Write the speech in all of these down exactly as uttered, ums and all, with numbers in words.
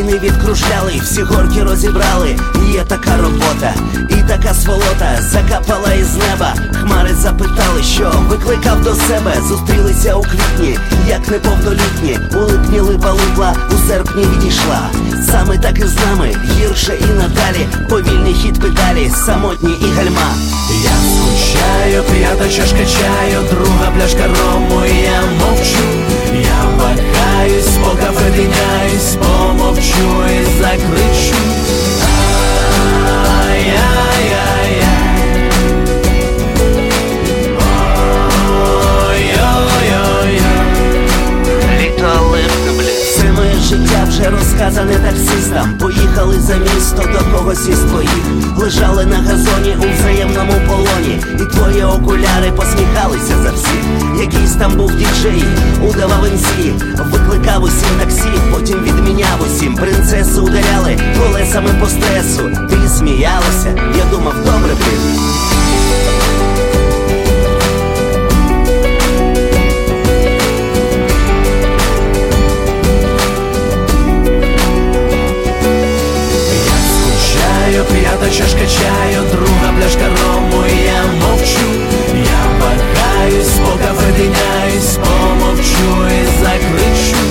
Вони відкружляли, всі горки розібрали. Є така робота, і така сволота закапала із неба. Хмари запитали, що викликав до себе. Зустрілися у квітні, як неповнолітні. У липні липа липла, у серпні відійшла. Саме так і з нами, гірше і надалі. Повільний хід педалі, самотні і гальма. Я скучаю, п'ята чашка чаю, друга пляшка рому, і я мовчу. Я вагаюсь, по кафе тиняюсь, помовчу і закричу. Ай-яй-яй-яй. Ой-ой-ой-ой. Літо липне, блін. Все моє життя вже розказане таксистам. Поїхали за місто до когось із твоїх. Лежали на газоні у взаємному полоні. І твої окуляри посміхалися за всіх. Якийсь там був діджей, удавав ем сі. Викликав усім таксі, потім відміняв усім. Принцесу ударяли колесами по стресу. Ти сміялася, я думав, добре, блін. П'ята чашка чаю, друга пляшка рому, і я мовчу. Я вагаюсь, по кафе тиняюсь, помовчу і закричу.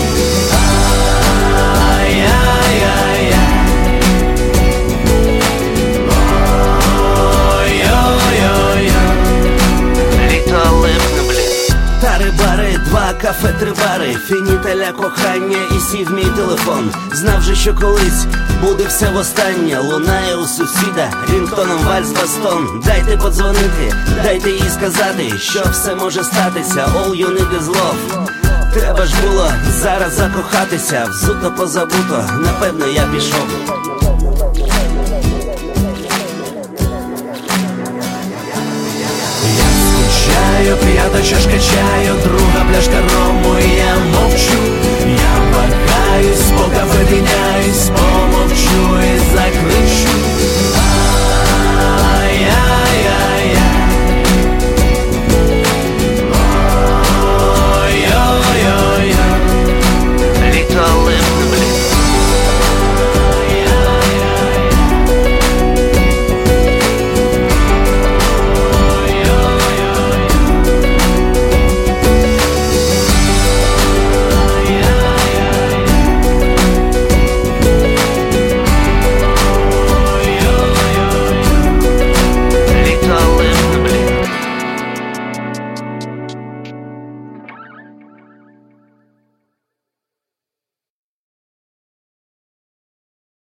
Ай-яй-яй-яй. Ой-ой-ой-ой. Літо липне, блін. Тари-бари, два кафе, три бари. Фініталя кохання і сів мій телефон. Знав же, що колись буде все востаннє. Лунає у сусіда рінгтоном вальс-бастон. Дайте подзвонити, дайте їй сказати, що все може статися. All you need is love. Треба ж було зараз закохатися. Взуто позабуто, напевно я пішов. Я скучаю, п'ята чашка чаю, друга пляшка рому.